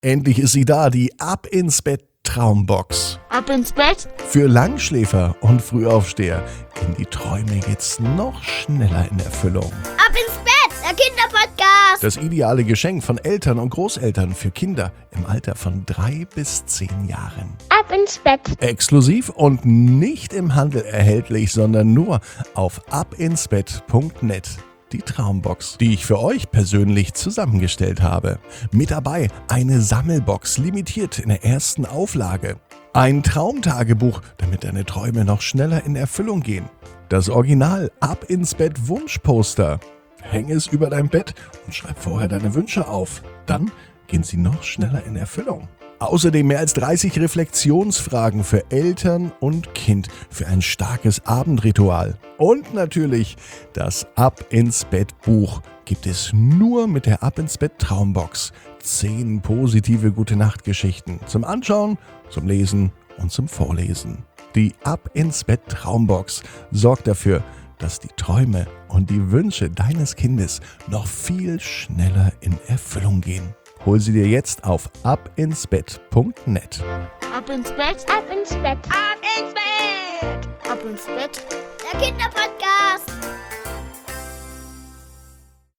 Endlich ist sie da, die Ab ins Bett Traumbox. Ab ins Bett? Für Langschläfer und Frühaufsteher gehen die Träume jetzt noch schneller in Erfüllung. Ab ins Bett, der Kinderpodcast. Das ideale Geschenk von Eltern und Großeltern für Kinder im Alter von 3 bis 10 Jahren. Ab ins Bett. Exklusiv und nicht im Handel erhältlich, sondern nur auf abinsbett.net. Die Traumbox, die ich für euch persönlich zusammengestellt habe. Mit dabei eine Sammelbox, limitiert in der ersten Auflage. Ein Traumtagebuch, damit deine Träume noch schneller in Erfüllung gehen. Das Original Ab ins Bett Wunschposter. Häng es über dein Bett und schreib vorher deine Wünsche auf. Dann gehen sie noch schneller in Erfüllung. Außerdem mehr als 30 Reflexionsfragen für Eltern und Kind für ein starkes Abendritual. Und natürlich das Ab ins Bett Buch gibt es nur mit der Ab ins Bett Traumbox. 10 positive Gute-Nacht-Geschichten zum Anschauen, zum Lesen und zum Vorlesen. Die Ab ins Bett Traumbox sorgt dafür, dass die Träume und die Wünsche deines Kindes noch viel schneller in Erfüllung gehen. Hol sie dir jetzt auf abinsbett.net. Ab ins Bett, ab ins Bett, ab ins Bett, ab ins Bett, der Kinderpodcast.